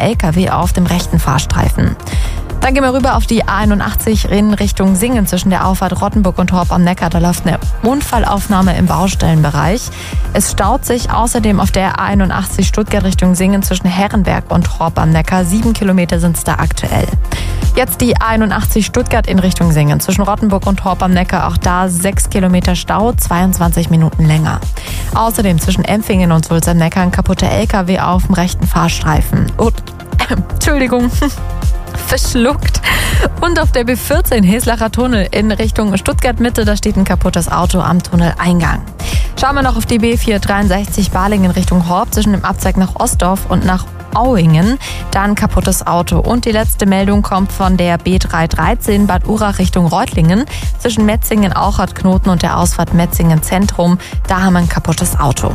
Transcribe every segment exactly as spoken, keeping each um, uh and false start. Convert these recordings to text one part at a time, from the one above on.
L K W auf dem rechten Fahrstreifen. Dann gehen wir rüber auf die A einundachtzig in Richtung Singen zwischen der Auffahrt Rottenburg und Horb am Neckar. Da läuft eine Unfallaufnahme im Baustellenbereich. Es staut sich außerdem auf der A einundachtzig Stuttgart Richtung Singen zwischen Herrenberg und Horb am Neckar. Sieben Kilometer sind es da aktuell. Jetzt die A einundachtzig Stuttgart in Richtung Singen zwischen Rottenburg und Horb am Neckar. Auch da sechs Kilometer Stau, zweiundzwanzig Minuten länger. Außerdem zwischen Empfingen und Sulz am Neckar ein kaputter L K W auf dem rechten Fahrstreifen. Oh, äh, Entschuldigung. Verschluckt. Und auf der B vierzehn Heslacher Tunnel in Richtung Stuttgart-Mitte, da steht ein kaputtes Auto am Tunneleingang. Schauen wir noch auf die B vierhundertdreiundsechzig Balingen Richtung Horb zwischen dem Abzweig nach Ostdorf und nach Auingen. Da ein kaputtes Auto. Und die letzte Meldung kommt von der B dreihundertdreizehn Bad Urach Richtung Reutlingen zwischen Metzingen-Auchert-Knoten und der Ausfahrt Metzingen-Zentrum. Da haben wir ein kaputtes Auto.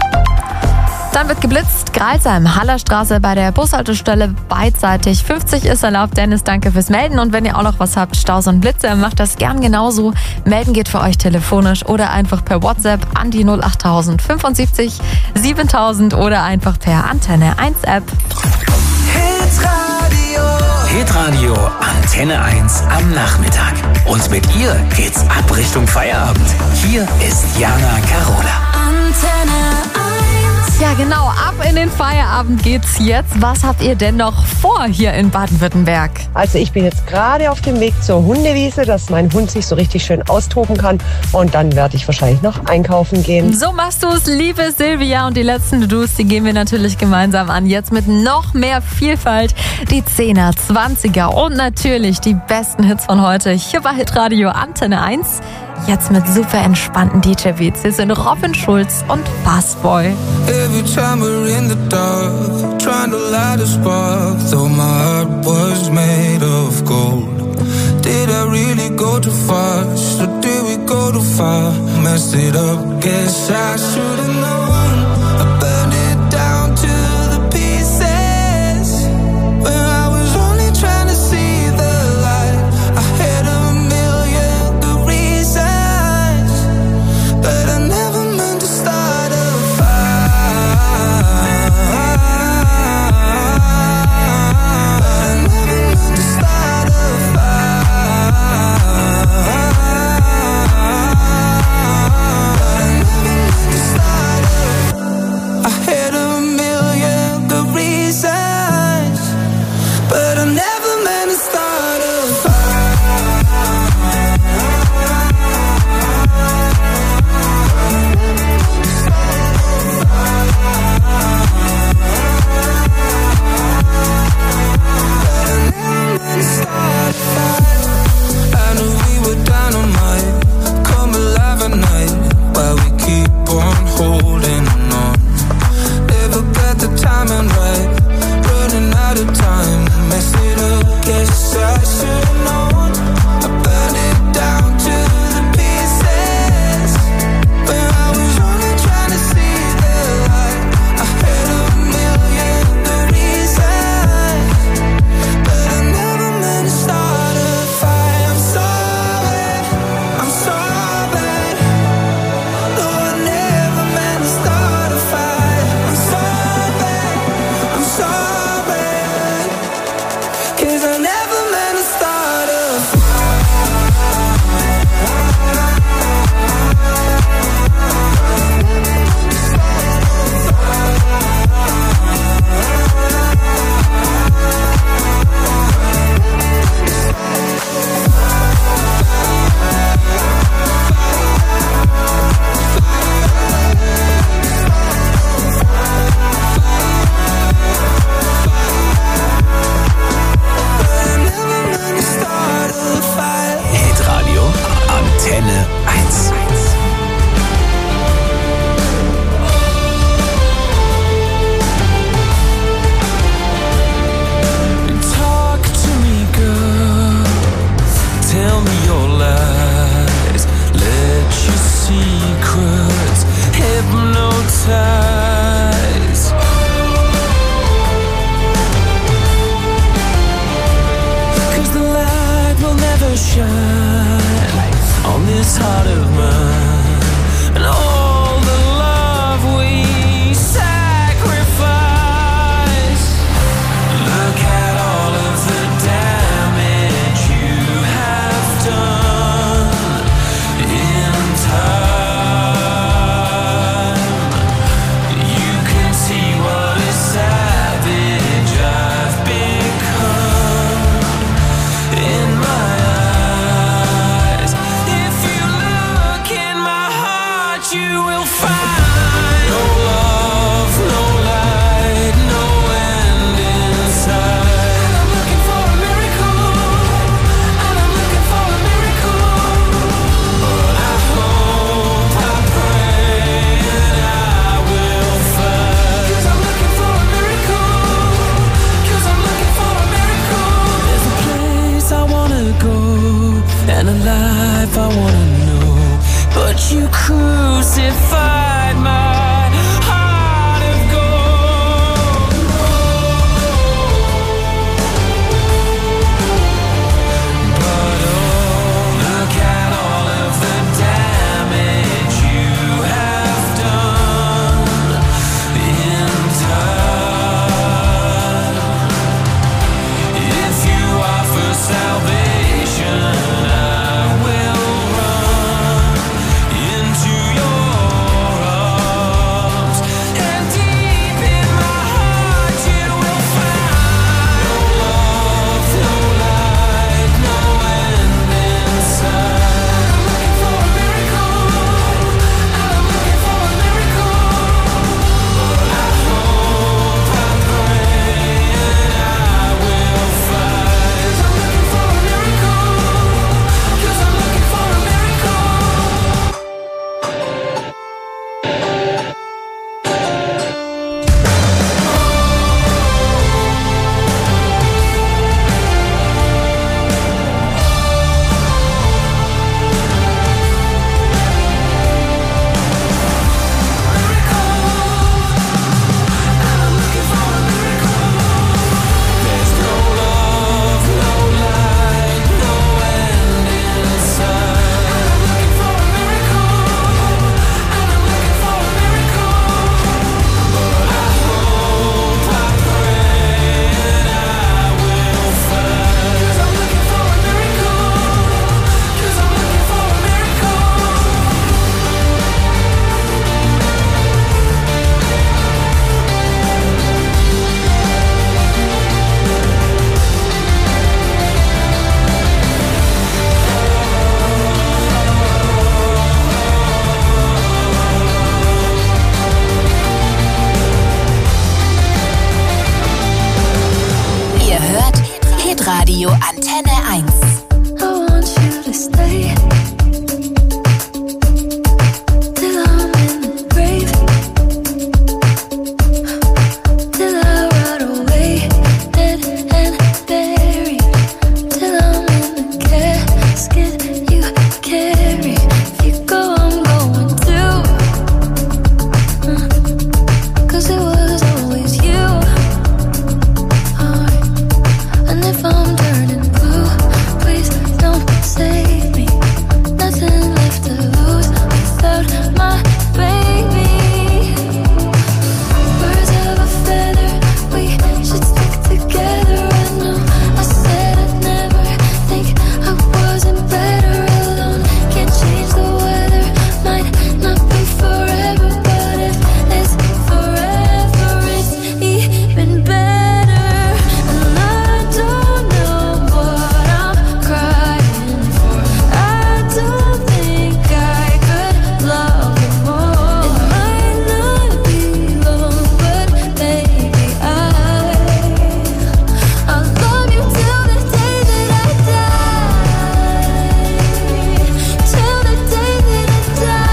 Dann wird geblitzt, Greilsheim, Hallerstraße bei der Bushaltestelle beidseitig. fünfzig ist erlaubt. Dennis, danke fürs Melden. Und wenn ihr auch noch was habt, Staus und Blitze, macht das gern genauso. Melden geht für euch telefonisch oder einfach per WhatsApp an die null achttausend fünfundsiebzig siebentausend oder einfach per Antenne eins App. Hitradio. Hitradio Antenne eins am Nachmittag. Und mit ihr geht's ab Richtung Feierabend. Hier ist Jana Carola. Antenne eins. Ja genau, ab in den Feierabend geht's jetzt. Was habt ihr denn noch vor hier in Baden-Württemberg? Also ich bin jetzt gerade auf dem Weg zur Hundewiese, dass mein Hund sich so richtig schön austoben kann. Und dann werde ich wahrscheinlich noch einkaufen gehen. So machst du es, liebe Silvia. Und die letzten To-Dos, die gehen wir natürlich gemeinsam an. Jetzt mit noch mehr Vielfalt. Die Zehner, Zwanziger und natürlich die besten Hits von heute. Hier bei Hitradio Antenne eins. Jetzt mit super entspannten D J-Beats. Hier sind Robin Schulz und Fastboy. Every time we're in the dark, trying to light a spark, though my heart was made of gold. Did I really go too fast, or did we go too far? Messed it up, guess I should've known. I burned it down to the pieces, when I was only trying to see the light. I had a million good reasons, but I never meant to start a fire. But I never meant to start a fire. But I never meant to start a. I had a million good reasons, but I never meant to start a fire. I knew we were dynamite, come alive at night, while we keep on holding on. Never got the timing right, running out of time, mess it up, guess I should've known. I burned it down to the pieces, when I was only trying to see the light. I had a million good reasons, but I never meant to start a fire. I'm sorry, I'm sorry. No, I never meant to start a fire. I'm sorry, I'm sorry, 'cause I never meant to start a fire. Hitradio Antenne eins. Talk to me, girl. Tell me your lies. Let your secrets hypnotize. 'Cause the light will never shine on this heart of mine, and all the love we sacrifice. crucified my heart of gold. But oh, look at all of the damage you have done in time. If you offer salvation, I will run into your arms, and deep in my heart you will find no love, no light, no end inside. I'm looking for a miracle, I'm looking for a miracle, but I hope, I pray, and I will find. I'm looking for a miracle, 'cause I'm looking for a miracle. There's no love, no light, no end inside. I'm looking for a miracle, and I'm looking for a miracle, but I hope, I pray, and I will find. 'Cause I'm looking for a miracle, 'cause I'm looking for a miracle. Ihr hört Hitradio Antenne eins. I want you to stay till I'm in the grave, till I rot away, dead and buried, till I'm in the casket you carry. If you go, I'm going too, uh, 'cause it was always you. Alright. And if I'm turning blue, please don't save me. Nothing left to lose without my baby. Birds of a feather, we should stick together. I know I said I'd never think I wasn't better alone. Can't change the weather, might not be forever, but if it's forever, it's even better. And I don't know what I'm crying for. I don't think I could love you more. It might not be long, but baby, I I'll love you till the day that I die. Till the day that I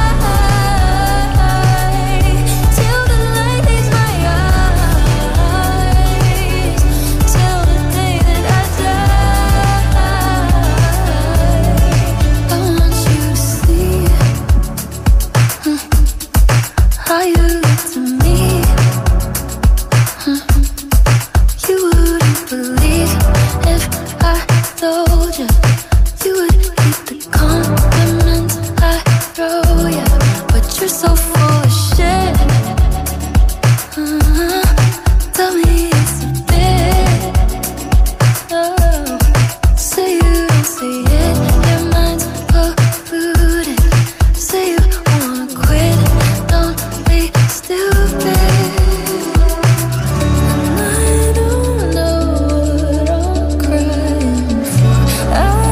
die. Till the light leaves my eyes. Till the day that I die. I want you to see hmm, how you look to me. Hmm, You wouldn't believe if I told you. You would keep the compliments I throw ya, but you're so full of shit. Uh-huh. Tell me it's a bit. Oh, say you don't see it. Your mind's polluted. Say you wanna quit. Don't be stupid. And I don't know what I'm crying for. I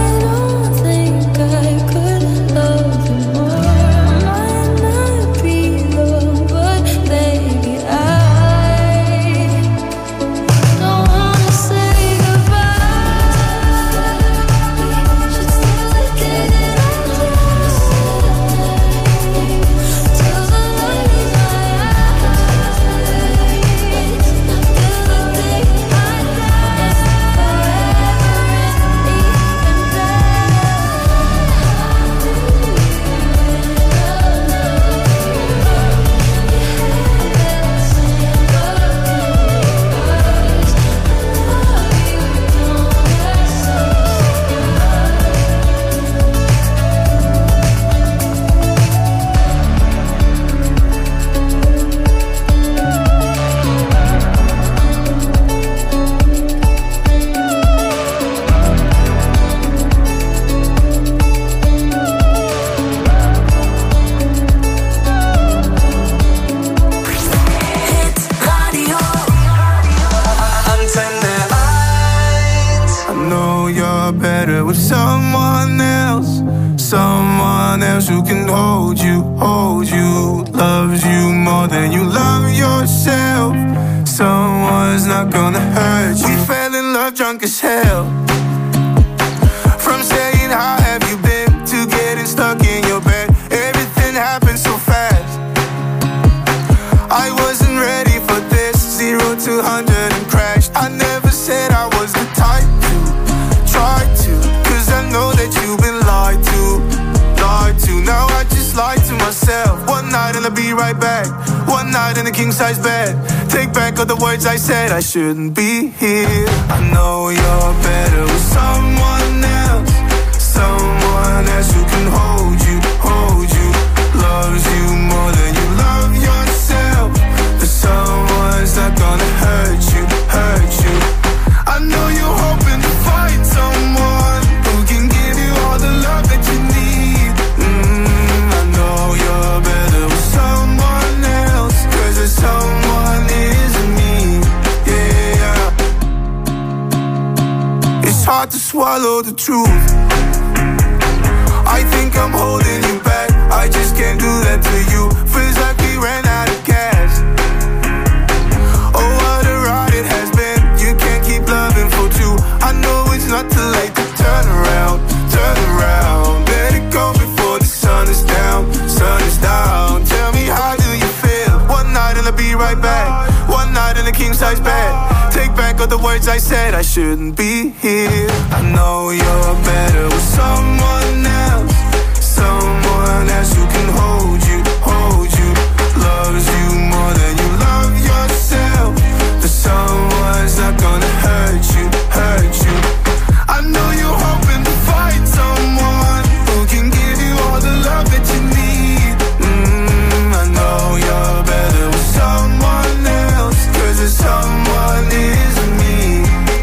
better with someone else. Someone else who can hold you, hold you, loves you more than you love yourself. Someone's not gonna hurt you. We fell in love drunk as hell. From saying how have you been to getting stuck in your bed. Everything happened so fast. I wasn't ready for this. Zero to hundred and crashed. I never said I was the type to try to, cause I know that you've been lied to, lied to. Now I just lied to myself. One night and I'll be right back. One night in a king size bed. Take back all the words I said. I shouldn't be here. I know you're better with someone else. Someone else who can hold you, hold you, loves you more than you love yourself. But someone's not gonna hurt you, hurt you. I know you're hoping to find someone who can give you all the love that you need. mm, I know you're better with someone else, cause there's someone isn't me. Yeah, it's hard to swallow the truth. I think I'm holding you back. I just can't do that to you. Feels like we ran out of gas. Oh, what a ride it has been. You can't keep loving for two. I know it's not too late to turn around, turn around. Let it go before the sun is down, sun is down. Tell me, how do you feel? One night and I'll be right back. One night in a king size bed. Take back all the words I said. I shouldn't be here. I know you're better with someone else. Someone else who can hold you, hold you, loves you more than you love yourself. But someone's not gonna hurt you, hurt you. I know you're hoping to find someone who can give you all the love that you need. mm, I know you're better with someone else, cause there's someone isn't me.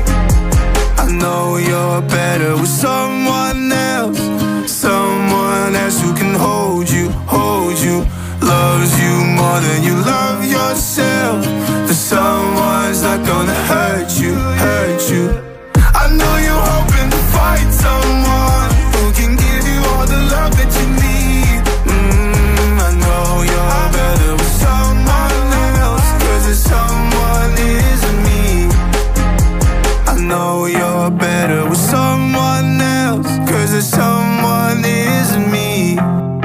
I know you're better with someone else. Someone else who can hold you, hold you, loves you more than you love yourself. But someone's not gonna hurt you, hurt you. I know you're hoping to find someone who can give you all the love that you need. mm, I know you're better with someone else, cause there's someone isn't me. I know you're better with someone else, cause there's someone isn't me.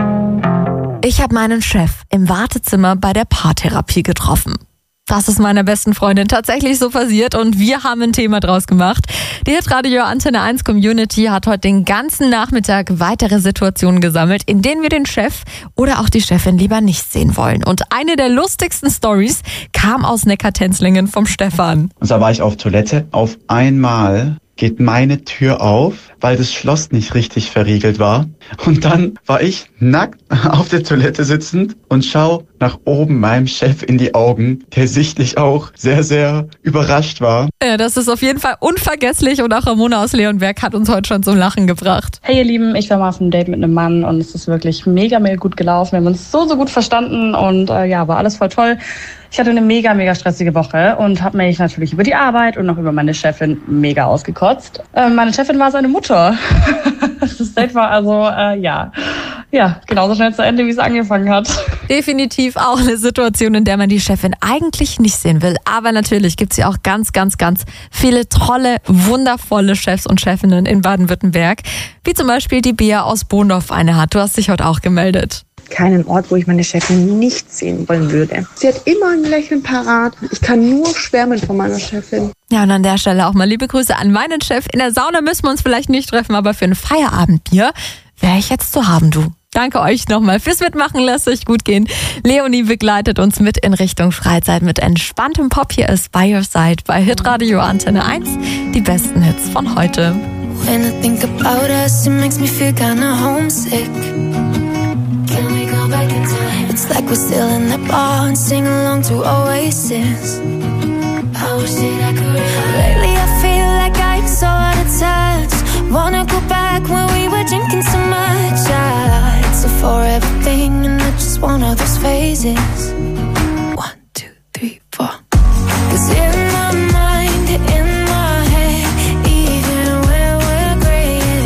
Ich habe meinen Chef im Wartezimmer bei der Paartherapie getroffen. Das ist meiner besten Freundin tatsächlich so passiert und wir haben ein Thema draus gemacht. Die Hitradio Antenne eins Community hat heute den ganzen Nachmittag weitere Situationen gesammelt, in denen wir den Chef oder auch die Chefin lieber nicht sehen wollen. Und eine der lustigsten Stories kam aus Neckartenzlingen vom Stefan. Und da war ich auf Toilette. Auf einmal geht meine Tür auf, weil das Schloss nicht richtig verriegelt war. Und dann war ich nackt auf der Toilette sitzend und schau nach oben meinem Chef in die Augen, der sichtlich auch sehr, sehr überrascht war. Ja, das ist auf jeden Fall unvergesslich und auch Ramona aus Leonberg hat uns heute schon zum Lachen gebracht. Hey ihr Lieben, ich war mal auf einem Date mit einem Mann und es ist wirklich mega, mega gut gelaufen. Wir haben uns so, so gut verstanden und äh, ja, war alles voll toll. Ich hatte eine mega, mega stressige Woche und habe mich natürlich über die Arbeit und auch über meine Chefin mega ausgekotzt. Äh, meine Chefin war seine Mutter. Das Date war also, äh, ja, ja, genauso schnell zu Ende, wie es angefangen hat. Definitiv auch eine Situation, in der man die Chefin eigentlich nicht sehen will. Aber natürlich gibt's ja auch ganz, ganz, ganz viele tolle, wundervolle Chefs und Chefinnen in Baden-Württemberg. Wie zum Beispiel die Bea aus Bohndorf eine hat. Du hast dich heute auch gemeldet. Keinen Ort, wo ich meine Chefin nicht sehen wollen würde. Sie hat immer ein Lächeln parat. Ich kann nur schwärmen von meiner Chefin. Ja, und an der Stelle auch mal liebe Grüße an meinen Chef. In der Sauna müssen wir uns vielleicht nicht treffen, aber für ein Feierabendbier wäre ich jetzt zu haben, du. Danke euch nochmal fürs Mitmachen, lasst euch gut gehen. Leonie begleitet uns mit in Richtung Freizeit mit entspanntem Pop. Hier ist By Your Side bei Hitradio Antenne eins. Die besten Hits von heute. When I think about us, it makes me feel kinda homesick. Can we go back in time? It's like we're still in the bar and sing along to Oasis. I wish that I could remember. Lately I feel like I'm so out of touch. Wanna go back when we were drinking so much. Ah, it's a forever thing and I just want all those phases. One, two, three, four. 'Cause in my mind, in my head, even when we're graying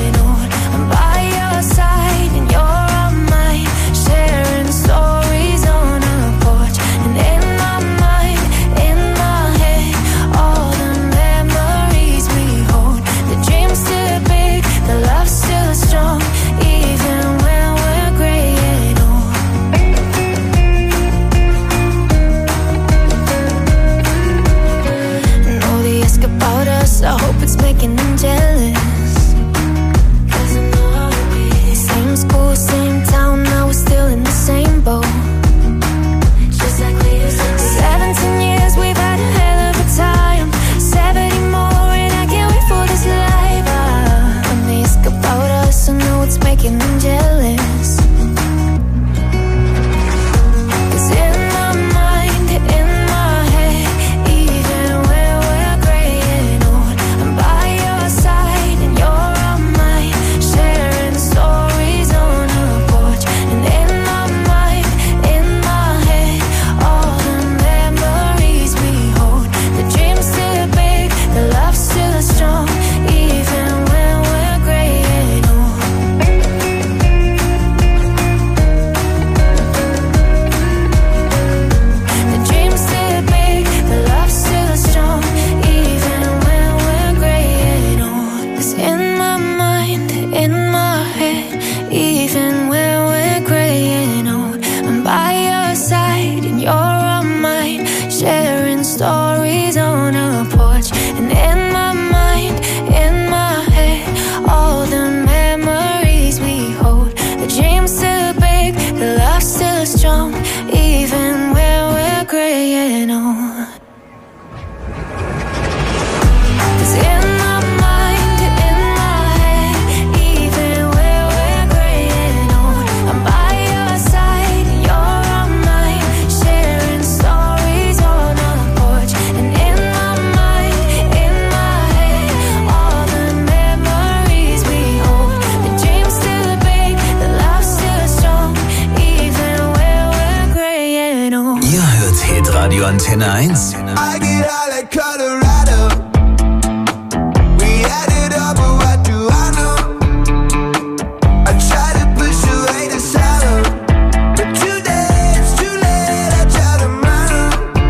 making them jealous. 'Cause I know how it is. Same school, same town, now we're still in the same boat. Just like we used to be. Seventeen years, we've had a hell of a time. Seventy more, and I can't wait for this life. Ah, when they ask about us, I know it's making them jealous. 'Cause in my mind, in my head, even when we're gray and old, I'm by your side and you're on mine, sharing stories on a porch. And in my mind, in my head, all the memories we hold. The dream's still big, the love's still strong, even when we're gray and old. The dream's still big, the love's still strong, even when we're gray and old. 'Cause in my mind, in my head, even when we're gray and old, I'm by your side and you're on mine, sharing stories on a porch. And in my mind, in my head, all the memories we hold. The dream's still big, the love's still strong, even when we're gray and old. 'Cause in my mind, in my head, even when we're gray and old, I'm by your side and you're on mine, sharing stories on a porch. And in my mind, in my head, all the memories we hold. The dream's still big, the love's still strong, even when we're gray and old. Ihr hört Hitradio Antenne eins. I get out like Colorado. We had it all, but what do I know? I try to push away the sorrow, but today it's too late. I try tomorrow.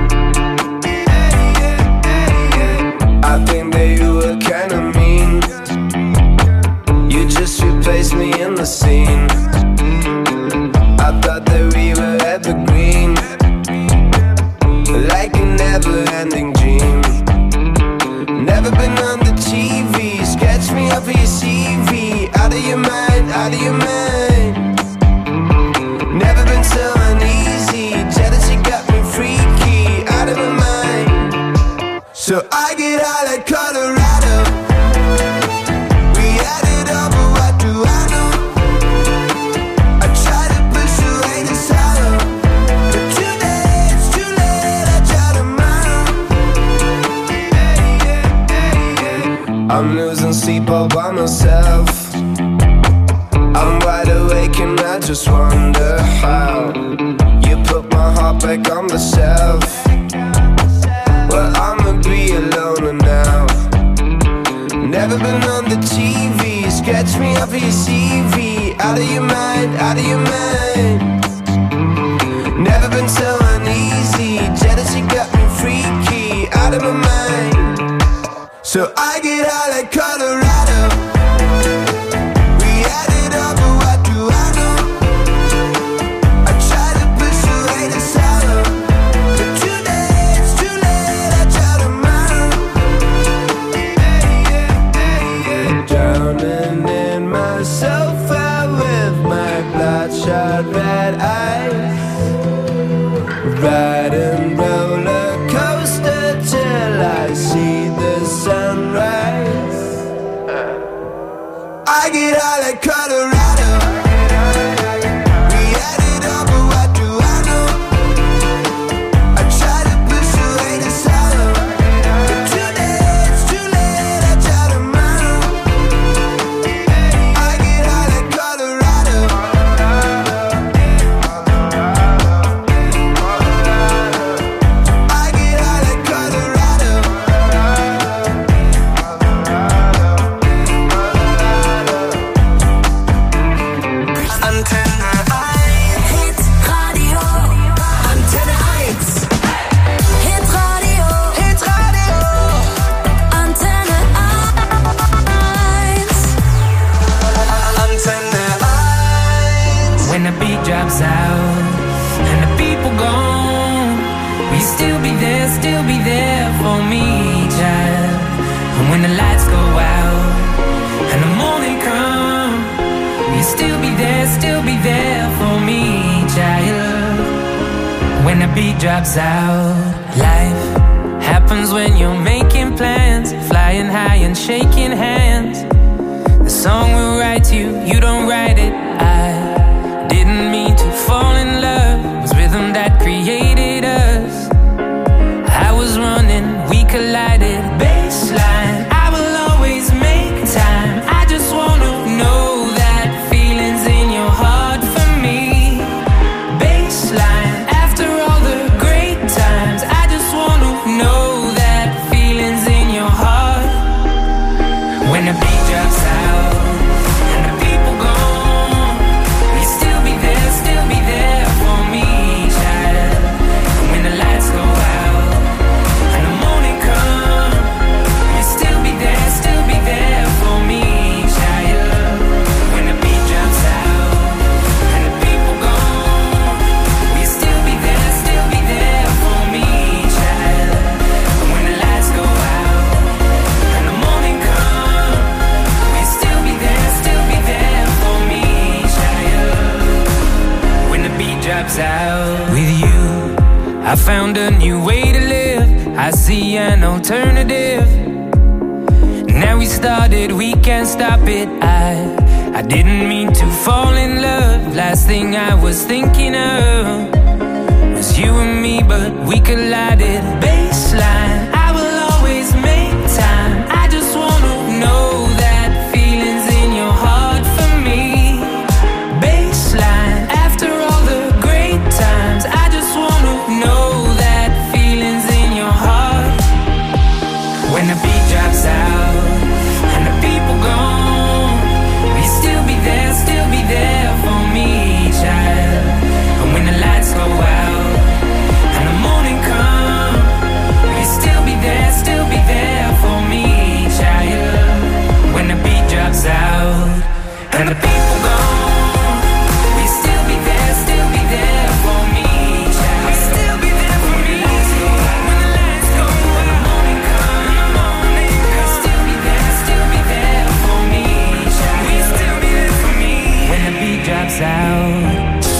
I think that you were kinda mean. You just replaced me in the scene. I thought that we were evergreen, like a never-ending dream. Never been on the T V. Sketch me up for your C V. Out of your mind, out of your mind. Never been so uneasy. Jealousy got me freaky. Out of my mind. So I get out like Colorado. We had it all, but what do I know? I try to push away the sorrow, but today it's too late. I try tomorrow. I'm losing sleep all by myself. I'm wide awake and I just wonder how you put my heart back on the shelf. Well, I'ma be alone now. Never been on the T V. Sketch me up for your C V. Out of your mind, out of your mind. Never been so uneasy. Jealousy got me freaky. Out of my mind. So I get out like Colorado. We had it all, but what do I know? I try to push away the sorrow, but today it's too late. I try tomorrow. Drowning in myself out with my bloodshot red eyes, riding roller coaster till I see the sunrise. I get out like Colorado. We had it all, but what do I know? I try to push away the sorrow, but today it's too late. I try tomorrow. I get out like Colorado. I get out like Colorado. still be there, still be there for me, child. And when the lights go child. When the beat drops out, life happens when you're making plans, flying high and shaking hands. The song will write you, you don't write it. I didn't mean to fall in love. It was rhythm that created us. I was running, we collided. Baseline, I will always make time. I just wanna know that feelings in your heart for me. Baseline, after all the great times, I just wanna know that feelings in your heart. When the beat drops out and the people gone, will you still be there, still be there for me, child? And when the lights go out and the morning come, will you still be there, still be there for me, child? When the beat drops out and the people gone, will you still be there, still be there for me, child? And when the lights go out and the morning come, will you still be there, still be there for me, child? When the beat drops out. With you, I found a new way to live. I see an alternative. Now we started, we can't stop it. I, I didn't mean to fall in love. Last thing I was thinking of was you and me, but we collided. Baseline, I will always make time. I just wanna know that feelings in your heart for me. Baseline, after all the great times, I just wanna know that feelings in your heart. When the beat drops out and the people gone, will you still be there, still be there for me, child? And when the lights go out and the morning come, will you still be there, still be there for me, child? When the beat drops out and the people gone, will you still be there, still be there for me, child? Will you still be there for me? When the lights go out and the morning come, will you still be there, still be there for me, child? Will you still be there for me? When the beat drops out.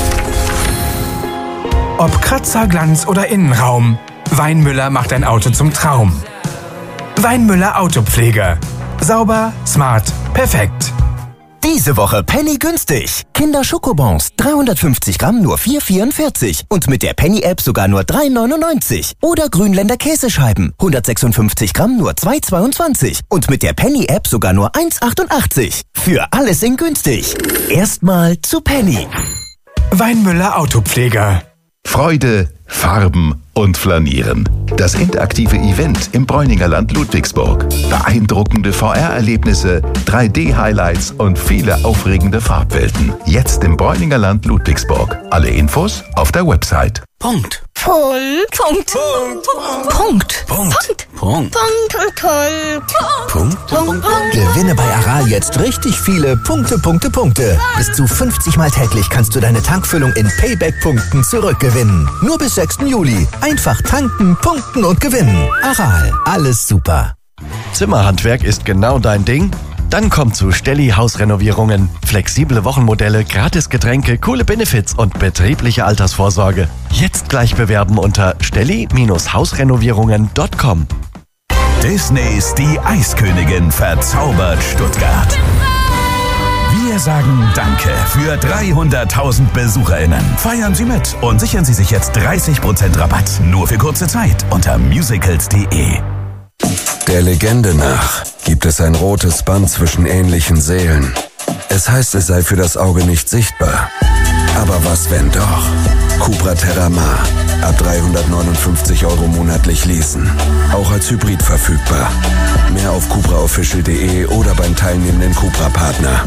Ob Kratzer, Glanz oder Innenraum, Weinmüller macht ein Auto zum Traum. Weinmüller Autopflege. Sauber, smart, perfekt. Diese Woche Penny günstig. Kinder Schokobons, dreihundertfünfzig Gramm nur vier vierundvierzig und mit der Penny-App sogar nur drei neunundneunzig. Oder Grünländer Käsescheiben, hundertsechsundfünfzig Gramm nur zwei zweiundzwanzig und mit der Penny-App sogar nur eins achtundachtzig. Für alles in günstig. Erstmal zu Penny. Weinmüller Autopflege. Freude, Farben und Flanieren. Das interaktive Event im Bräuninger Land Ludwigsburg. Beeindruckende V R-Erlebnisse, drei D-Highlights und viele aufregende Farbwelten. Jetzt im Bräuninger Land Ludwigsburg. Alle Infos auf der Website. Punkt. Punkt. Punkt. Punkt. Punkt. Punkt. Punkt. Punkt. Punkt. Punkt. Gewinne bei Aral jetzt richtig viele Punkte, Punkte, Punkte. Bis zu fünfzig Mal täglich kannst du deine Tankfüllung in Payback-Punkten zurückgewinnen. Nur bis sechsten Juli. Einfach tanken, punkten und gewinnen. Aral, alles super. Zimmerhandwerk ist genau dein Ding? Dann komm zu Stelli Hausrenovierungen. Flexible Wochenmodelle, gratis Getränke, coole Benefits und betriebliche Altersvorsorge. Jetzt gleich bewerben unter stelli Hausrenovierungen Punkt com. Disneys Die Eiskönigin verzaubert Stuttgart. Wir sagen Danke für dreihunderttausend BesucherInnen. Feiern Sie mit und sichern Sie sich jetzt dreißig Prozent Rabatt. Nur für kurze Zeit unter musicals punkt de. Der Legende nach gibt es ein rotes Band zwischen ähnlichen Seelen. Es heißt, es sei für das Auge nicht sichtbar. Aber was, wenn doch? Cupra Terramar. Ab dreihundertneunundfünfzig Euro monatlich leasen. Auch als Hybrid verfügbar. Mehr auf cupra official punkt de oder beim teilnehmenden Cupra-Partner.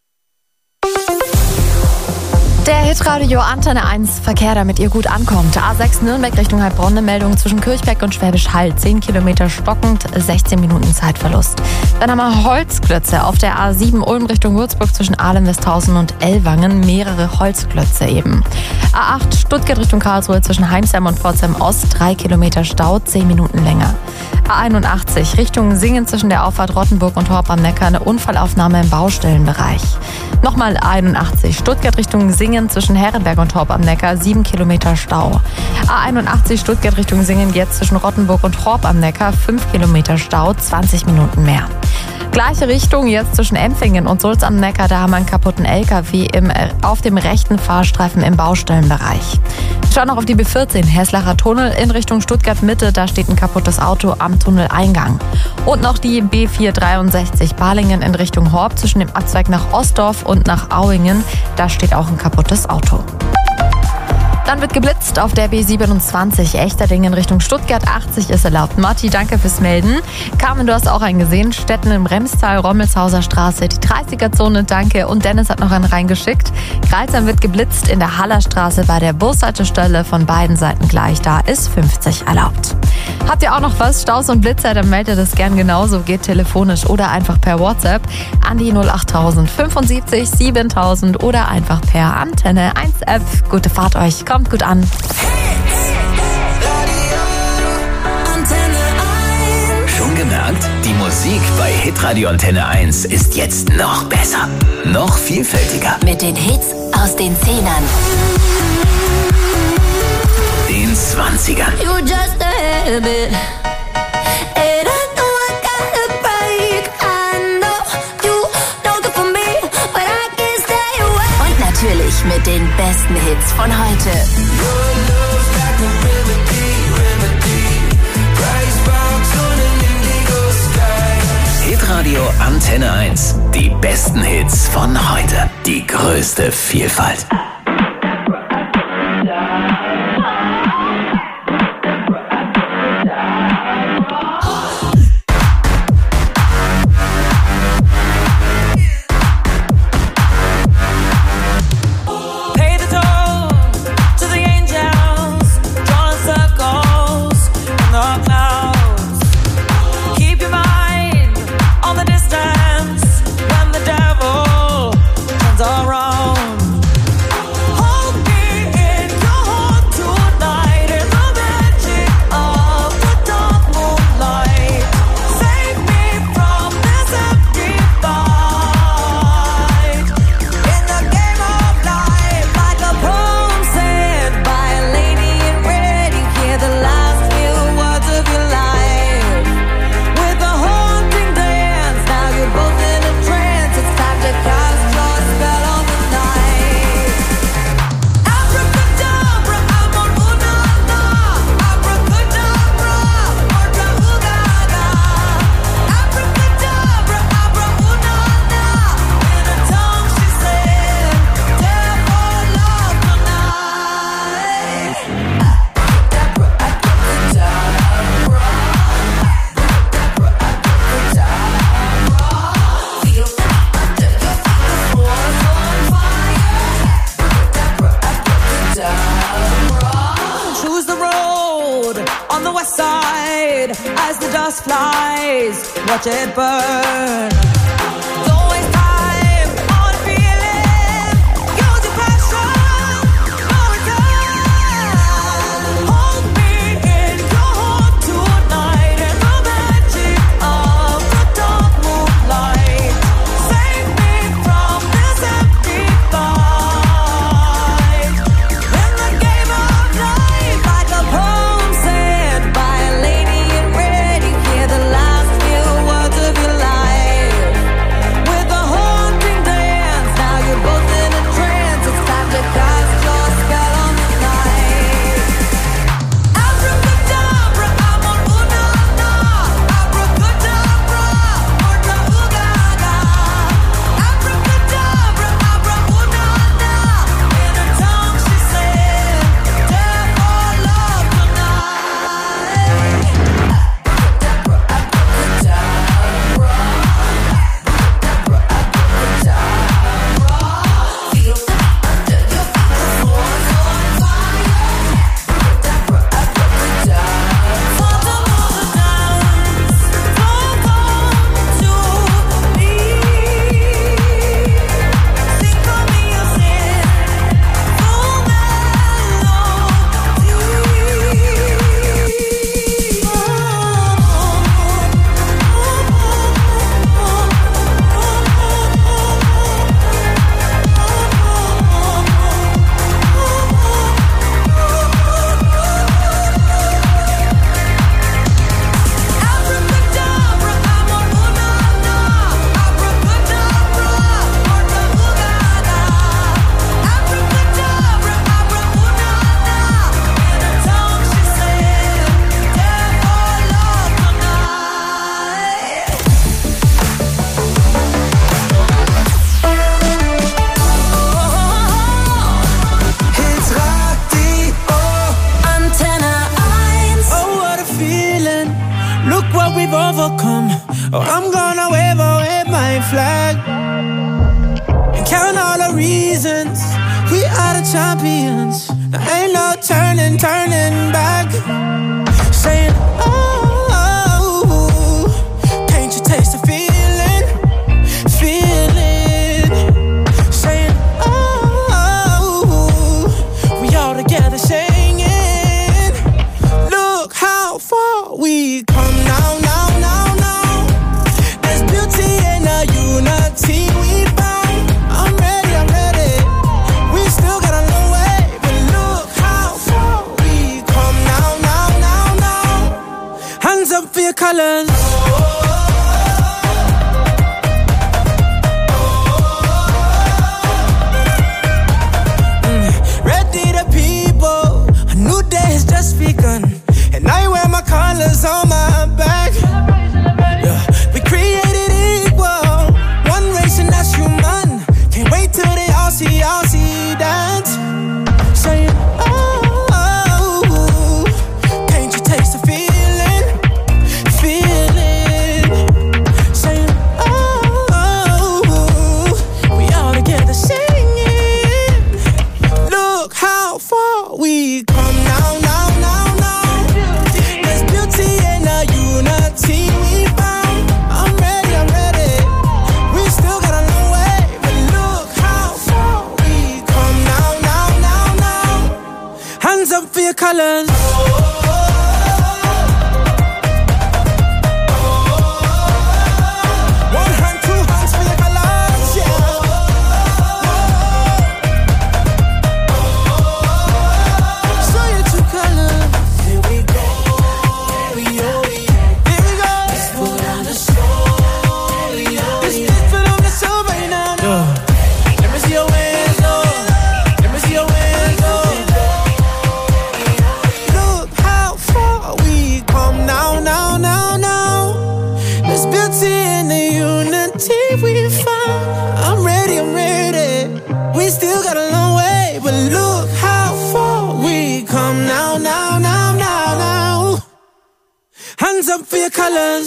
Der Hitradio Antenne eins Verkehr, damit ihr gut ankommt. A sechs Nürnberg Richtung Heilbronn, eine Meldung zwischen Kirchberg und Schwäbisch Hall. zehn Kilometer stockend, sechzehn Minuten Zeitverlust. Dann haben wir Holzklötze auf der A sieben Ulm Richtung Würzburg zwischen Ahlem-Westhausen und Ellwangen. Mehrere Holzklötze eben. A acht Stuttgart Richtung Karlsruhe zwischen Heimsheim und Pforzheim Ost. drei Kilometer Stau, zehn Minuten länger. A einundachtzig Richtung Singen zwischen der Auffahrt Rottenburg und Horb am Neckar eine Unfallaufnahme im Baustellenbereich. Nochmal A einundachtzig Stuttgart Richtung Singen zwischen Herrenberg und Horb am Neckar, sieben Kilometer Stau. A einundachtzig Stuttgart Richtung Singen jetzt zwischen Rottenburg und Horb am Neckar, fünf Kilometer Stau, zwanzig Minuten mehr. Gleiche Richtung jetzt zwischen Empfingen und Sulz am Neckar, da haben wir einen kaputten L K W im, auf dem rechten Fahrstreifen im Baustellenbereich. Schau noch auf die B vierzehn, Heslacher Tunnel in Richtung Stuttgart Mitte, da steht ein kaputtes Auto am Tunneleingang. Und noch die B vierhundertdreiundsechzig Balingen in Richtung Horb zwischen dem Abzweig nach Ostdorf und nach Auingen, da steht auch ein kaputtes Auto. Dann wird geblitzt auf der B siebenundzwanzig Echterding in Richtung Stuttgart. achtzig ist erlaubt. Matti, danke fürs Melden. Carmen, du hast auch einen gesehen. Stetten im Remstal, Rommelshauser Straße, die dreißiger-Zone, danke. Und Dennis hat noch einen reingeschickt. Kreuzheim wird geblitzt in der Hallerstraße bei der Bushaltestelle von beiden Seiten gleich. Da ist fünfzig erlaubt. Habt ihr auch noch was? Staus und Blitzer, dann meldet es gern genauso. Geht telefonisch oder einfach per WhatsApp an die null acht null fünfundsiebzig siebentausend oder einfach per Antenne eins App. Gute Fahrt euch. Kommt gut an. Schon gemerkt? Die Musik bei Hitradio Antenne eins ist jetzt noch besser. Noch vielfältiger. Mit den Hits aus den Zehnern. Den Zwanzigern. You just a habit. And I know I gotta break. I know you don't go for me, but I can't stay away. Und natürlich mit den besten Hits von heute. Hitradio Antenne eins. Die besten Hits von heute. Die größte Vielfalt. Watch it burn. By a lady in red, you hear the last few words of your life. American flag and count all the reasons we are the champions. There ain't no turning, turning back. Saying, oh, oh, can't you taste the feeling, feeling? Saying, oh, oh, we all together singing. Look how far we come now, now, now, now. There's beauty in the unity we found. I'm ready, I'm ready. We still got a long way, but look how far we come now, now, now, now. Hands up for your colors. Mm, ready the people, a new day has just begun, and I wear my colors on my back. Yeah, we created equal, one race and that's human. Can't wait till they all see, all see that. Saying, oh, oh, can't you taste the feeling, feeling? Saying, oh, oh, we all together singing. Look how far we come now, now, now, now. There's beauty in the unity we found. I'm ready, I'm ready. We still got a long way, but look how far we come now, now, now, now. Hands up for your colors. One hand, two hands for your colors, yeah. Show your true colors. Here we go, here we go. Let's put on the show, let's put on the show right now. Let me see your hands, oh. Let me see your hands, oh. Look how far we come now, now, now, now. There's beauty in the unity we found. I'm ready, I'm ready. We still got a long way, but look how far we come now, now, now, now, now. Hands up for your colors.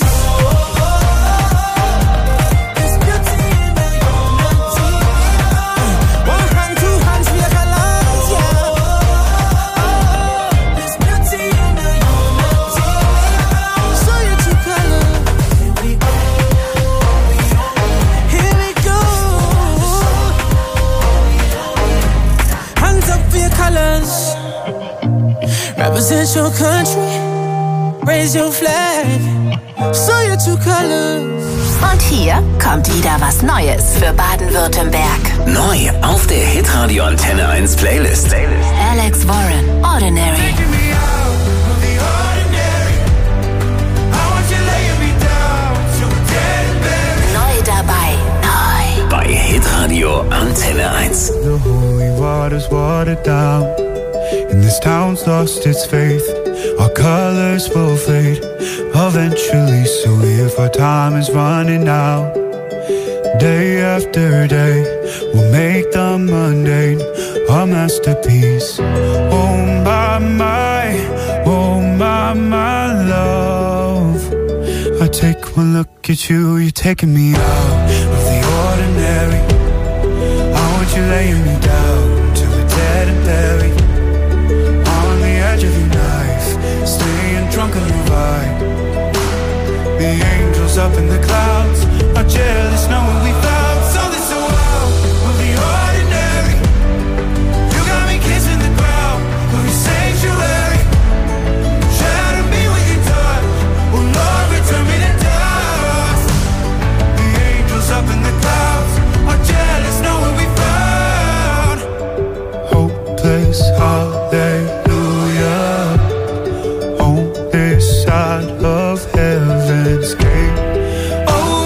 There's beauty in the unity. One hand, two hands for your colors, yeah. There's beauty in the unity. Show your true colors. Here we go. Here we go. Hands up for your colors. Represent your country. Raise your flag. Show your true colors. Und hier kommt wieder was Neues für Baden-Württemberg. Neu auf der Hitradio Antenne eins Playlist. Alex Warren, Ordinary. Neu dabei, neu. Bei Hitradio Antenne eins. The holy water's watered down, and this town's lost its faith. Our colors will fade eventually, so if our time is running out, day after day, we'll make the mundane our masterpiece. Oh my, my, oh my, my love. I take one look at you, you're taking me out of the ordinary. I want you laying me down to the dead and buried on the edge of your knife, staying drunk on your vibe. The angels up in the clouds are jealous knowing we found something so wild of the ordinary. You got me kissing the ground of your sanctuary. Shadow me with your touch, oh Lord, return me to dust. The angels up in the clouds are jealous knowing we found hopeless hallelujah on this side of heaven's gate. Oh,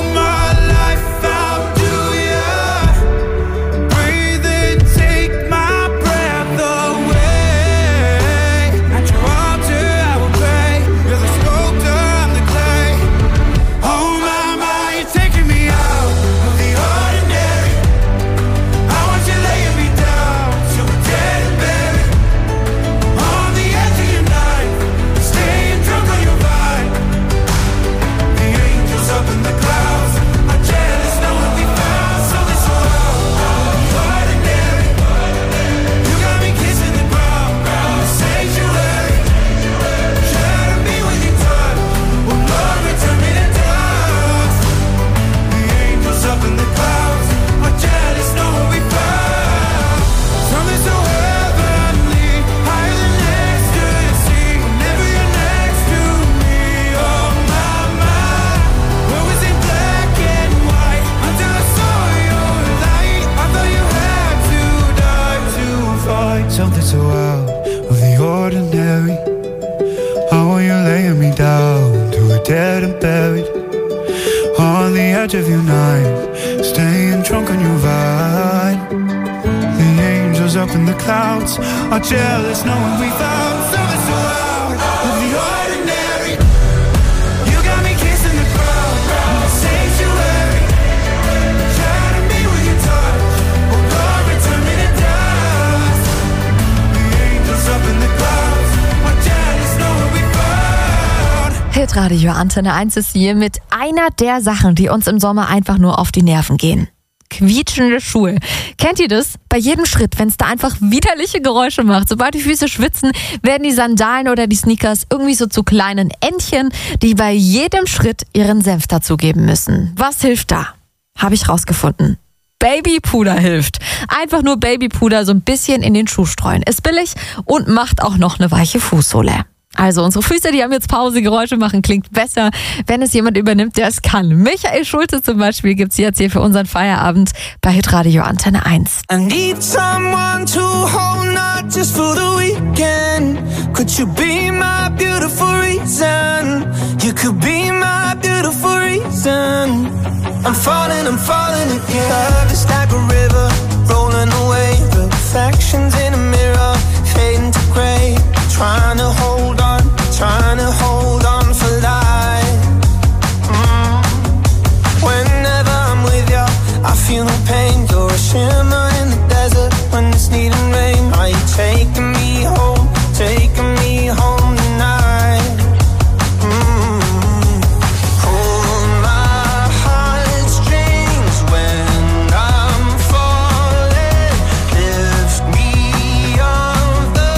edge of your knife, staying drunk on your vine. The angels up in the clouds are jealous knowing we found something so out of the ordinary. You got me kissing the ground in the sanctuary, trying to be with your touch. Oh Lord, return me to dust. The angels up in the clouds are jealous knowing we found. Hitradio Antenne eins ist hier mit einer der Sachen, die uns im Sommer einfach nur auf die Nerven gehen. Quietschende Schuhe. Kennt ihr das? Bei jedem Schritt, wenn es da einfach widerliche Geräusche macht. Sobald die Füße schwitzen, werden die Sandalen oder die Sneakers irgendwie so zu kleinen Entchen, die bei jedem Schritt ihren Senf dazugeben müssen. Was hilft da? Habe ich rausgefunden. Babypuder hilft. Einfach nur Babypuder so ein bisschen in den Schuh streuen. Ist billig und macht auch noch eine weiche Fußsohle. Also unsere Füße, die haben jetzt Pause, Geräusche machen, klingt besser, wenn es jemand übernimmt, der es kann. Michael Schulze zum Beispiel gibt's jetzt hier für unseren Feierabend bei Hitradio Antenne eins. I need someone to hold, not just for the weekend. Could you be my beautiful reason? You could be my beautiful reason. I'm falling, I'm falling again. Love is like a river, rolling away. Reflections in a mirror, fading to gray. Trying to hold on, trying to hold on for life. Mm. Whenever I'm with you, I feel no pain. You're a shimmer in the desert when it's needing rain. Are you taking me home, taking me home tonight? Mm. Hold my heartstrings when I'm falling. Lift me off the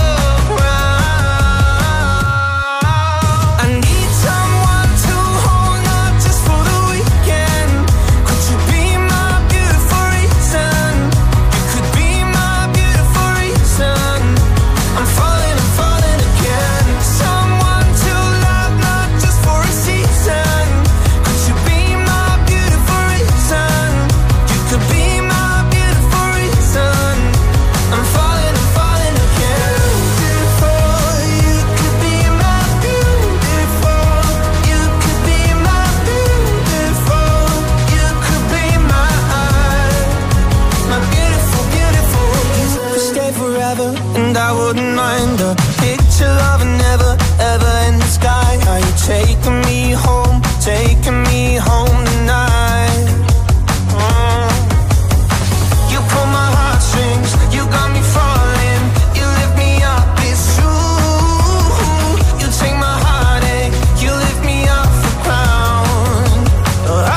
I need someone to hold, not just for the weekend. Could you be my beautiful reason? You could be my beautiful reason. I'm falling, I'm falling again. Someone to love, not just for a season. Could you be my beautiful reason? You could be my beautiful reason. I'm falling, I'm falling again. Beautiful, you could be my beautiful. You could be my beautiful. You could be my, my beautiful, beautiful. You could stay forever, and I wouldn't mind a picture of a never, ever in the sky. Are you taking me home, taking me home tonight? Mm. You pull my heartstrings, you got me falling. You lift me up, it's true. You take my heartache, you lift me off the ground. I,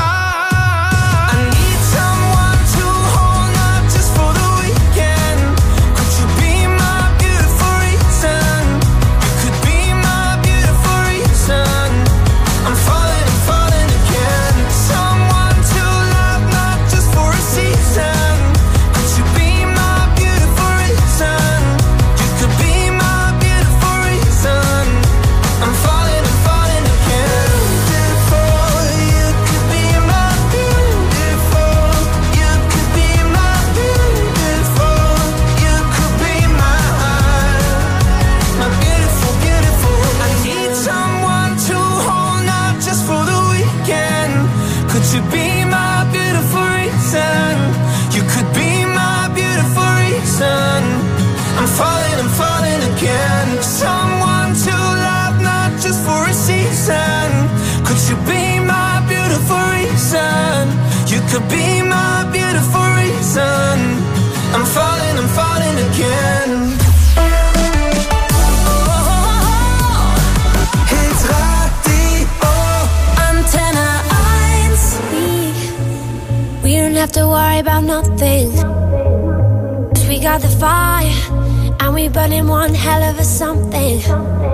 I need someone to hold, not just for the weekend. Could you be my beautiful reason? You could be my beautiful reason. I'm falling, I'm falling again. Someone to love, not just for a season. Could you be my beautiful reason? You could be my beautiful reason. I'm falling, I'm falling again. Beautiful, you could be my beautiful. You could be my beautiful. You could be my, my beautiful, beautiful. I need someone to hold, not just for the weekend. Could you be my beautiful reason? You could be my beautiful reason. I'm falling, I'm falling again. Someone to love, not just for a season. Could you be my beautiful reason? You could be my beautiful reason. I'm falling, I'm falling again. Hitradio Antenne eins. We, we don't have to worry about nothing. 'Cause we got the fire, and we burning one hell of a something.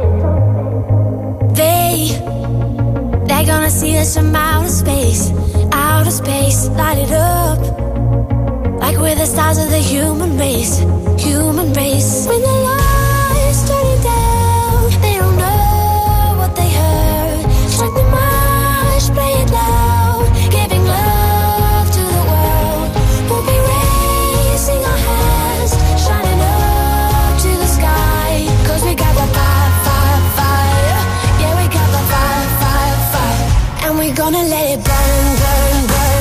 They, they're gonna see us from outer space, outer space, light it up. Like we're the stars of the human race, human race. When the lights turn down, they don't know what they heard. Strike the march, play it loud, giving love to the world. We'll be raising our hands, shining up to the sky. 'Cause we got the fire, fire, fire. Yeah, we got the fire, fire, fire. And we're gonna let it burn, burn, burn.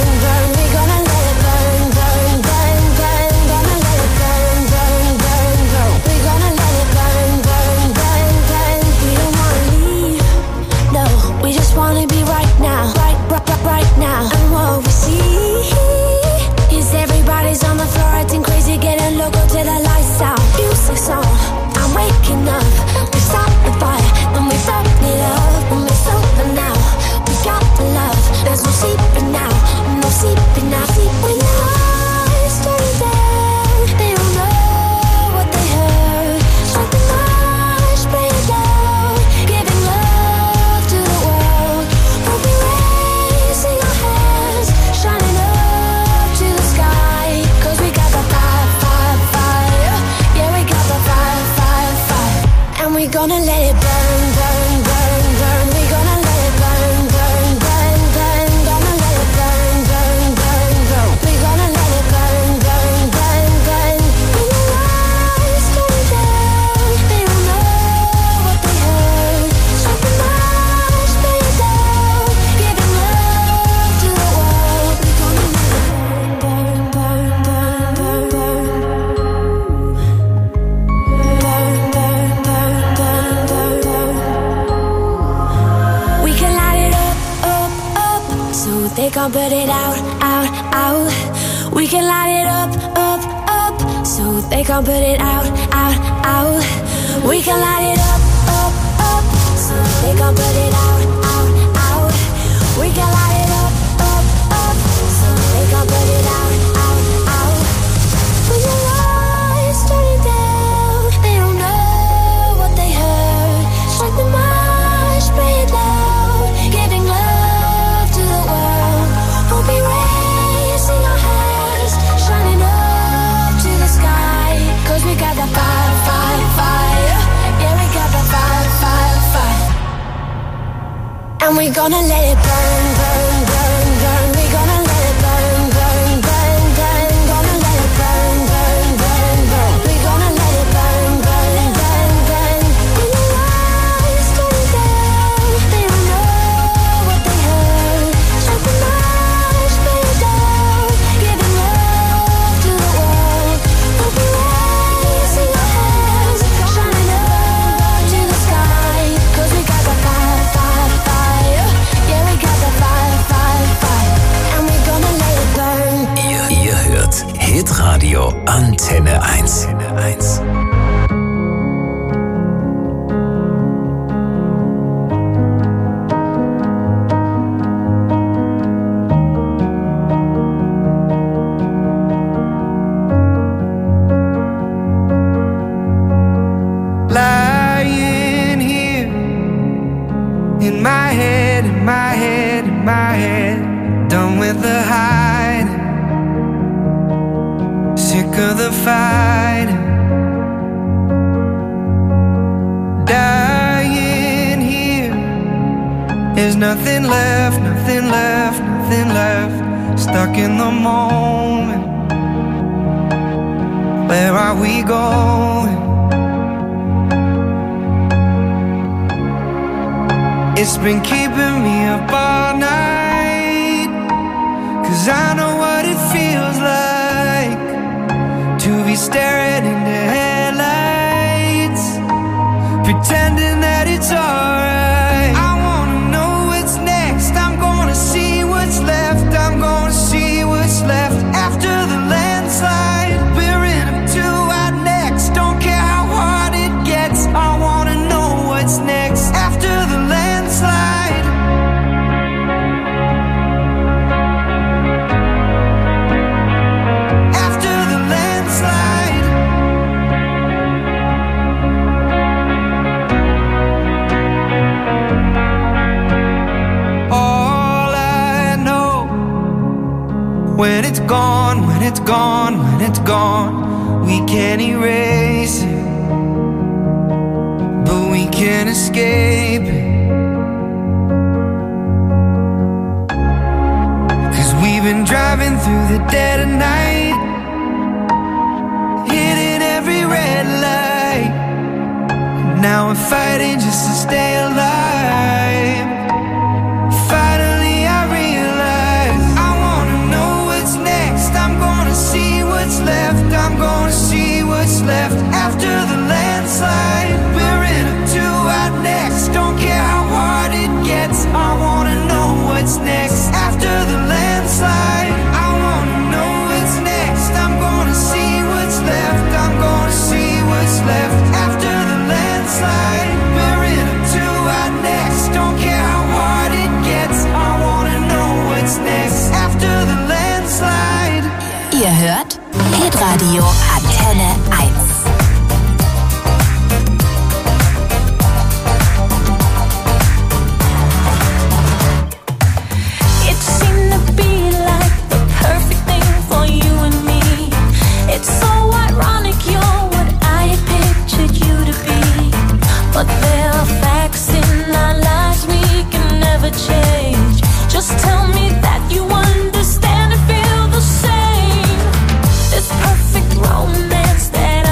out, out. We can light it up, up, up. So they can't put it out, out, out. We can light it up, up, up. So they can't put it out, out, out. We can light it up, up, up. So they can't put it out, out, out. When your lights turning down, they don't know what they heard. Strike the march, play it loud, giving love to the world. We'll be raising our hands, shining up to the sky. Cause we got the fire, fire, fire. Yeah, we got the fire, fire, fire. And we gonna let it burn, burn, burn, burn. We gonna let it burn, burn, burn, burn. Gonna let it burn, burn, burn, burn. We gonna let it burn, burn, burn, burn. When the lights turn down, they don't know what they heard. Strike the march, play it down, giving love to the world. We'll be raising our hands, shining up to the sky. Cause we got the fire, fire, fire. Yeah, we got the fire, fire, fire. And we gonna let it burn. Ihr, ihr hört Hitradio Antenne eins. Antenne eins. Lying here in my head, in my head, in my head. Done with the hiding, sick of the fighting. Dying here, there's nothing left, nothing left, nothing left. Stuck in the moment. Where are we going? It's been keeping me up all night. Cause I know what it feels like to be staring into headlights, pretending that it's alright. I wanna know what's next. I'm gonna see what's left. I'm gonna see what's left after the landslide. We're in up to our necks. Don't care how hard it gets. I wanna know what's next after the landslide. After the landslide. All I know, when it's gone, when it's gone, when it's gone, we can't erase it, but we can't escape it. Cause we've been driving through the dead of night, hitting every red light. Now we're fighting just to stay alive. Finally I realize I wanna know what's next. I'm gonna see what's left. I'm gonna see what's left after the landslide. We're in up to our necks. Don't care how hard it gets. I wanna know what's next after the landslide. I wanna know what's next. I'm gonna see what's left. I'm gonna see what's left after the landslide. We're in up to our necks. Don't care how hard it gets. I wanna know what's next after the landslide. Ihr hört Hitradio Antenne eins. It seemed to be like the perfect thing for you and me. It's so ironic you're what I had pictured you to be. But there are facts in our lives we can never change. Just tell me that you understand and feel the same. This perfect romance that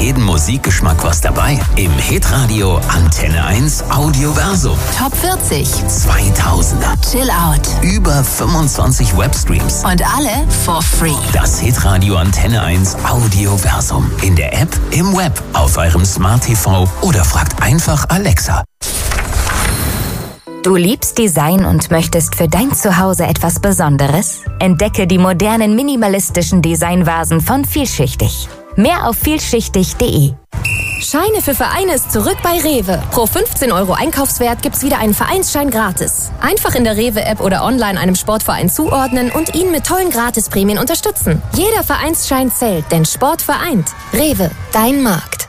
jeden Musikgeschmack was dabei. Im Hitradio Antenne eins Audioversum. Top vierzig. zweitausender. Chill Out. Über fünfundzwanzig Webstreams. Und alle for free. Das Hitradio Antenne eins Audioversum. In der App, im Web, auf eurem Smart T V oder fragt einfach Alexa. Du liebst Design und möchtest für dein Zuhause etwas Besonderes? Entdecke die modernen minimalistischen Designvasen von Vielschichtig. Mehr auf vielschichtig punkt de. Scheine für Vereine ist zurück bei Rewe. Pro fünfzehn Euro Einkaufswert gibt's wieder einen Vereinsschein gratis. Einfach in der Rewe-App oder online einem Sportverein zuordnen und ihn mit tollen Gratisprämien unterstützen. Jeder Vereinsschein zählt, denn Sport vereint. Rewe, dein Markt.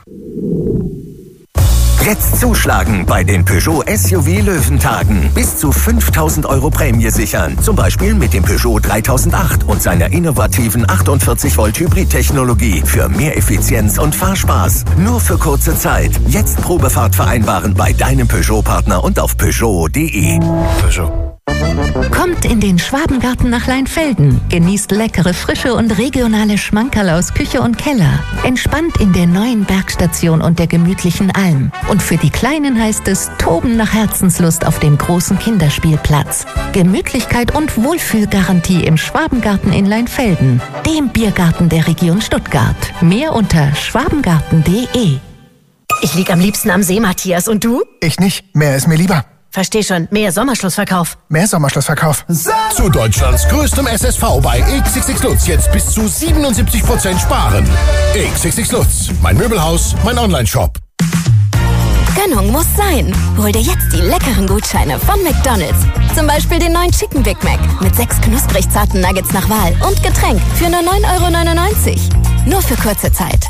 Jetzt zuschlagen bei den Peugeot S U V Löwentagen. Bis zu fünftausend Euro Prämie sichern. Zum Beispiel mit dem Peugeot dreitausendacht und seiner innovativen achtundvierzig Volt Hybrid-Technologie für mehr Effizienz und Fahrspaß. Nur für kurze Zeit. Jetzt Probefahrt vereinbaren bei deinem Peugeot-Partner und auf Peugeot punkt de. Peugeot. Kommt in den Schwabengarten nach Leinfelden. Genießt leckere, frische und regionale Schmankerl aus Küche und Keller. Entspannt in der neuen Bergstation und der gemütlichen Alm. Und für die Kleinen heißt es Toben nach Herzenslust auf dem großen Kinderspielplatz. Gemütlichkeit und Wohlfühlgarantie im Schwabengarten in Leinfelden, dem Biergarten der Region Stuttgart. Mehr unter schwabengarten punkt de. Ich lieg am liebsten am See, Matthias. Und du? Ich nicht. Mehr ist mir lieber. Versteh schon. Mehr Sommerschlussverkauf. Mehr Sommerschlussverkauf. Zu Deutschlands größtem S S V bei X X X Lutz jetzt bis zu siebenundsiebzig Prozent sparen. X X X Lutz. Mein Möbelhaus, mein Onlineshop. Gönnung muss sein. Hol dir jetzt die leckeren Gutscheine von McDonald's. Zum Beispiel den neuen Chicken Big Mac mit sechs knusprig zarten Nuggets nach Wahl und Getränk für nur neun Euro neunundneunzig. Nur für kurze Zeit.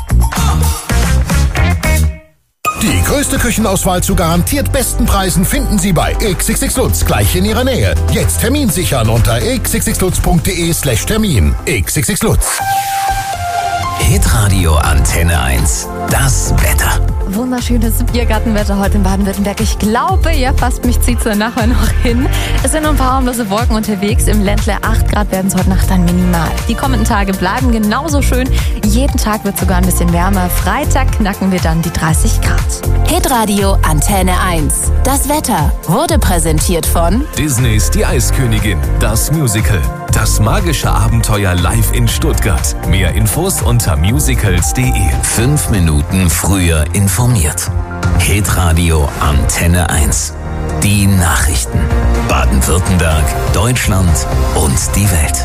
Die größte Küchenauswahl zu garantiert besten Preisen finden Sie bei X X X Lutz, gleich in Ihrer Nähe. Jetzt Termin sichern unter x x x lutz punkt de slash Termin. X X X Lutz. Hitradio Antenne eins. Das Wetter. Wunderschönes Biergartenwetter heute in Baden-Württemberg. Ich glaube, ja, fast mich zieht es nachher noch hin. Es sind ein paar harmlose Wolken unterwegs. Im Ländle acht Grad werden es heute Nacht dann minimal. Die kommenden Tage bleiben genauso schön. Jeden Tag wird sogar ein bisschen wärmer. Freitag knacken wir dann die dreißig Grad. Hitradio Antenne eins. Das Wetter wurde präsentiert von Disneys Die Eiskönigin, das Musical. Das magische Abenteuer live in Stuttgart. Mehr Infos unter musicals punkt de. Fünf Minuten früher informiert. Hitradio Antenne eins. Die Nachrichten. Baden-Württemberg, Deutschland und die Welt.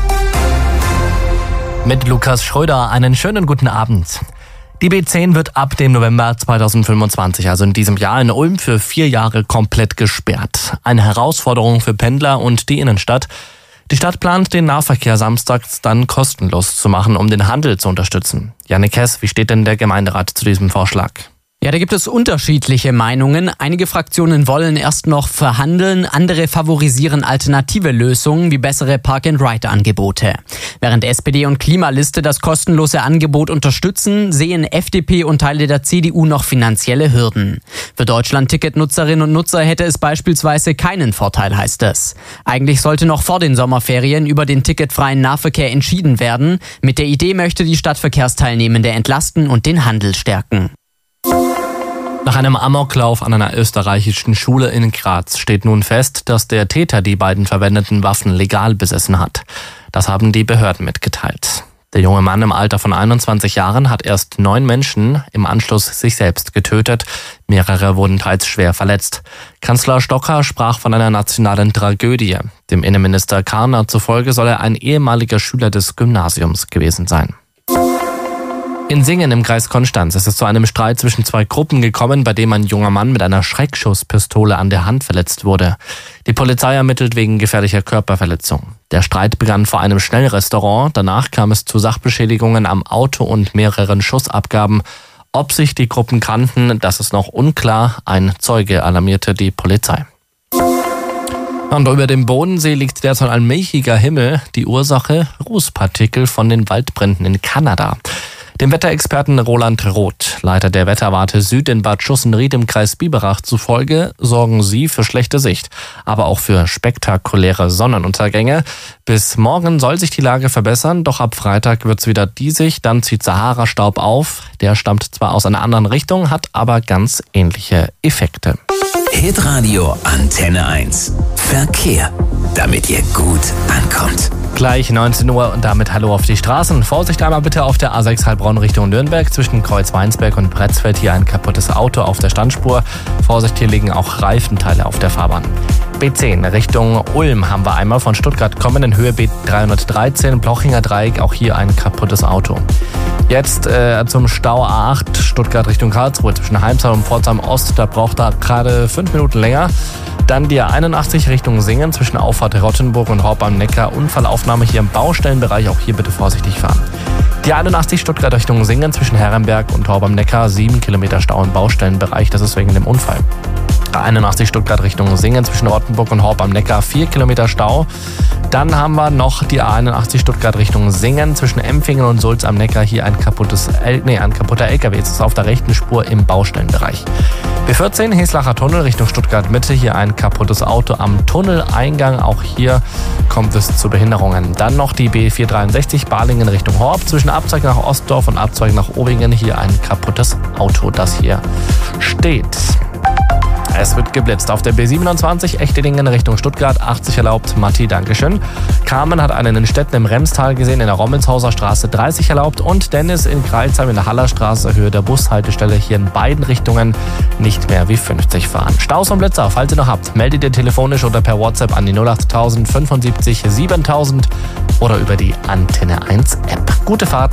Mit Lukas Schröder einen schönen guten Abend. Die B zehn wird ab dem November zweitausendfünfundzwanzig, also in diesem Jahr, in Ulm für vier Jahre komplett gesperrt. Eine Herausforderung für Pendler und die Innenstadt. Die Stadt plant, den Nahverkehr samstags dann kostenlos zu machen, um den Handel zu unterstützen. Jannik Hess, wie steht denn der Gemeinderat zu diesem Vorschlag? Ja, da gibt es unterschiedliche Meinungen. Einige Fraktionen wollen erst noch verhandeln, andere favorisieren alternative Lösungen wie bessere Park-and-Ride-Angebote. Während S P D und Klimaliste das kostenlose Angebot unterstützen, sehen F D P und Teile der C D U noch finanzielle Hürden. Für Deutschland-Ticket-Nutzerinnen und Nutzer hätte es beispielsweise keinen Vorteil, heißt es. Eigentlich sollte noch vor den Sommerferien über den ticketfreien Nahverkehr entschieden werden. Mit der Idee möchte die Stadt Verkehrsteilnehmende entlasten und den Handel stärken. Nach einem Amoklauf an einer österreichischen Schule in Graz steht nun fest, dass der Täter die beiden verwendeten Waffen legal besessen hat. Das haben die Behörden mitgeteilt. Der junge Mann im Alter von einundzwanzig Jahren hat erst neun Menschen, im Anschluss sich selbst getötet. Mehrere wurden teils schwer verletzt. Kanzler Stocker sprach von einer nationalen Tragödie. Dem Innenminister Karner zufolge soll er ein ehemaliger Schüler des Gymnasiums gewesen sein. In Singen im Kreis Konstanz ist es zu einem Streit zwischen zwei Gruppen gekommen, bei dem ein junger Mann mit einer Schreckschusspistole an der Hand verletzt wurde. Die Polizei ermittelt wegen gefährlicher Körperverletzung. Der Streit begann vor einem Schnellrestaurant. Danach kam es zu Sachbeschädigungen am Auto und mehreren Schussabgaben. Ob sich die Gruppen kannten, das ist noch unklar. Ein Zeuge alarmierte die Polizei. Und über dem Bodensee liegt derzeit ein milchiger Himmel. Die Ursache? Rußpartikel von den Waldbränden in Kanada. Dem Wetterexperten Roland Roth, Leiter der Wetterwarte Süd in Bad Schussenried im Kreis Biberach zufolge, sorgen sie für schlechte Sicht, aber auch für spektakuläre Sonnenuntergänge. Bis morgen soll sich die Lage verbessern, doch ab Freitag wird's wieder diesig, dann zieht Sahara-Staub auf. Der stammt zwar aus einer anderen Richtung, hat aber ganz ähnliche Effekte. Hitradio Antenne eins. Verkehr, damit ihr gut ankommt. Gleich neunzehn Uhr und damit Hallo auf die Straßen. Vorsicht einmal bitte auf der A sechs Heilbronn Richtung Nürnberg zwischen Kreuzweinsberg und Pretzfeld. Hier ein kaputtes Auto auf der Standspur. Vorsicht, hier liegen auch Reifenteile auf der Fahrbahn. B zehn Richtung Ulm haben wir einmal von Stuttgart kommen in Höhe B dreihundertdreizehn, Blochinger Dreieck, auch hier ein kaputtes Auto. Jetzt äh, zum Stau A acht Stuttgart Richtung Karlsruhe zwischen Heimsheim und Pforzheim Ost, da braucht er gerade fünf Minuten länger. Dann die A einundachtzig Richtung Singen zwischen Auffahrt Rottenburg und Horb am Neckar. Unfallaufnahme hier im Baustellenbereich, auch hier bitte vorsichtig fahren. Die einundachtzig Stuttgart Richtung Singen zwischen Herrenberg und Horb am Neckar, sieben Kilometer Stau im Baustellenbereich, das ist wegen dem Unfall. A einundachtzig Stuttgart Richtung Singen zwischen Rottenburg und Horb am Neckar, vier Kilometer Stau. Dann haben wir noch die A einundachtzig Stuttgart Richtung Singen zwischen Empfingen und Sulz am Neckar, hier ein kaputtes, L- nee, ein kaputter L K W, es ist auf der rechten Spur im Baustellenbereich. B vierzehn Heslacher Tunnel Richtung Stuttgart Mitte, hier ein kaputtes Auto am Tunneleingang, auch hier kommt es zu Behinderungen. Dann noch die B vierhundertdreiundsechzig Balingen Richtung Horb zwischen Abzweig nach Ostdorf und Abzweig nach Obingen, hier ein kaputtes Auto, das hier steht. Es wird geblitzt. Auf der B siebenundzwanzig Echterdingen Richtung Stuttgart, achtzig erlaubt. Matti, Dankeschön. Carmen hat einen in Städten im Remstal gesehen, in der Rommelshauser Straße dreißig erlaubt. Und Dennis in Kreilsheim in der Hallerstraße, Höhe der Bushaltestelle, hier in beiden Richtungen nicht mehr wie fünfzig fahren. Staus und Blitzer, falls ihr noch habt, meldet ihr telefonisch oder per WhatsApp an die null acht tausend fünfundsiebzig siebentausend oder über die Antenne eins App. Gute Fahrt.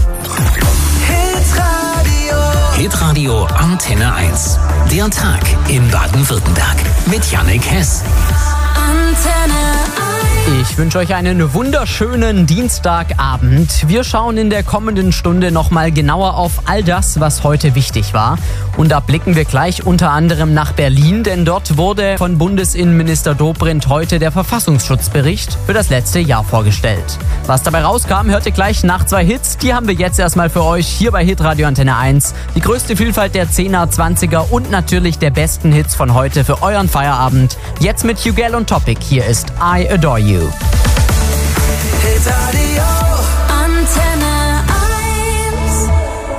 Hitradio Antenne eins. Der Tag in Baden-Württemberg mit Jannik Hess. Antenne Ich wünsche euch einen wunderschönen Dienstagabend. Wir schauen in der kommenden Stunde nochmal genauer auf all das, was heute wichtig war. Und da blicken wir gleich unter anderem nach Berlin, denn dort wurde von Bundesinnenminister Dobrindt heute der Verfassungsschutzbericht für das letzte Jahr vorgestellt. Was dabei rauskam, hört ihr gleich nach zwei Hits. Die haben wir jetzt erstmal für euch hier bei Hitradio Antenne eins. Die größte Vielfalt der zehner, zwanziger und natürlich der besten Hits von heute für euren Feierabend. Jetzt mit Hugel und Topic. Hier ist I Adore You. Hitradio Antenne eins.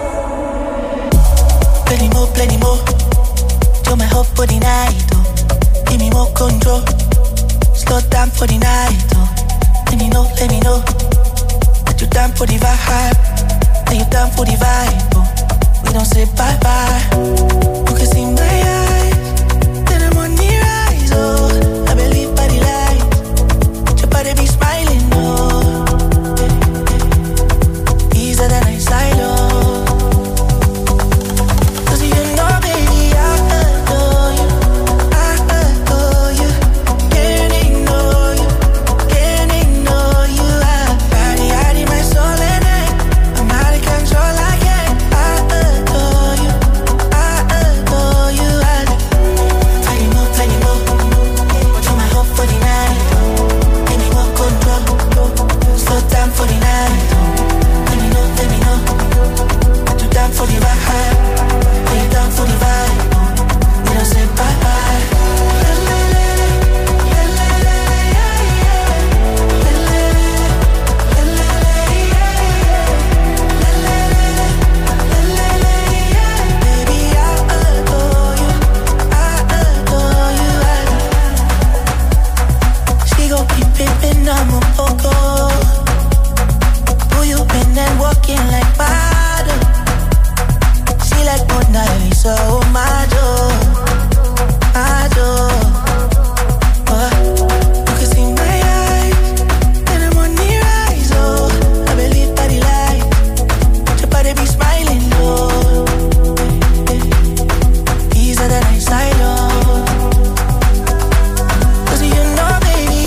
Plenty more, plenty more. You're my hope for the night, oh. Give me more control. Slow down for the night, oh. Let me know, let me know that you're down for the vibe. That you're down for the vibe, oh. We don't say bye-bye. You can see my eyes.